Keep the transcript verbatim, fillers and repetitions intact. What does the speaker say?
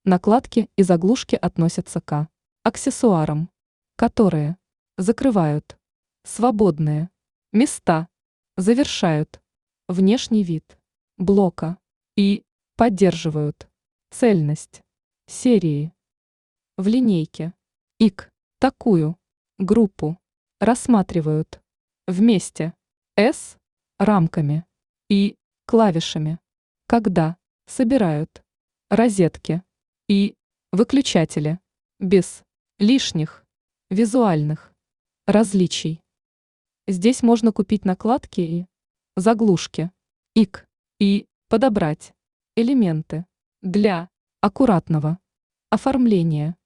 Накладки и заглушки относятся к аксессуарам, которые закрывают свободные места, завершают внешний вид блока и поддерживают цельность серии. В линейке ай си такую группу рассматривают вместе с рамками и клавишами, когда собирают розетки и выключатели без лишних визуальных различий. Здесь можно купить накладки и заглушки ай си и подобрать элементы для аккуратного оформления.